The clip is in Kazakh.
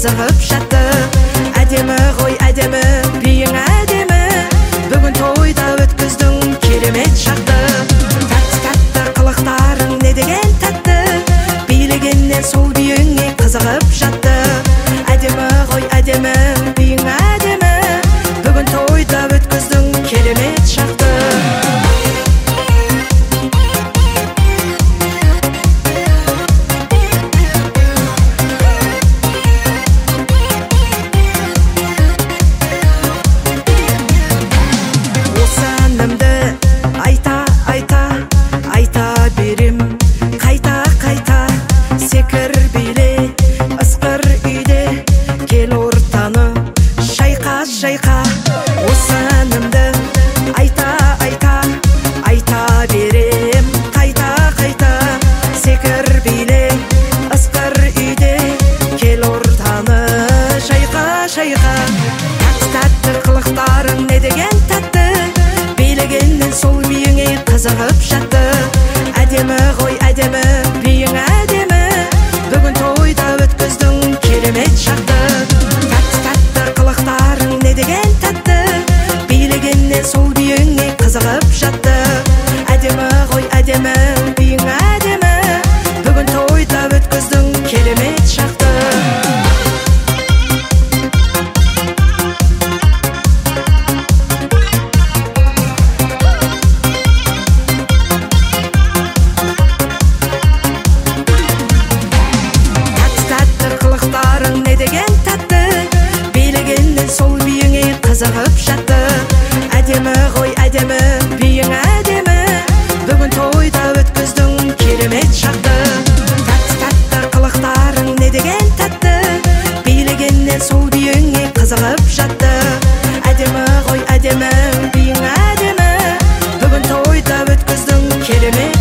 қызығып жатты. Әдемі ғой әдемі, биің әдемі, бүгін тойда өткіздің керемет шақты. Тәтті қылықтарың не деген тәтті, билегеннен сол биіңе қызығып жатты. Әдемі ғой әдемі, биің әдемі, бүгін тойда өткіздің керемет шақты. Шайқа, осы әнімді айта берем, қайта секір биле, ысқыр үйде, кел ортаны шайқа. Тәтті қылықтарың не деген тәтті, билегеннен сол биіңе қызығып жатты. Әдемі ғой әдемі, биің әдемі, бүгін тойда өткіздің керемет шақты. Сол биіңе қызығып жатты. Әдемі ғой әдемі, биің әдемі, бүгін тойда өткіздің керемет шақты. Тәтті қылықтарың не деген тәтті, билегеннен сол биіңе қызығып жатты. Әдемі ғой әдемі, биің әдемі, бүгін тойда өткіздің керемет шақты. Тәтті қылықтарың не деген тәтті, билегеннен сол биіңе қызығып жатты. Әдемі ғой әдемі, биің әдемі, бүгін тойда өткіздің керемет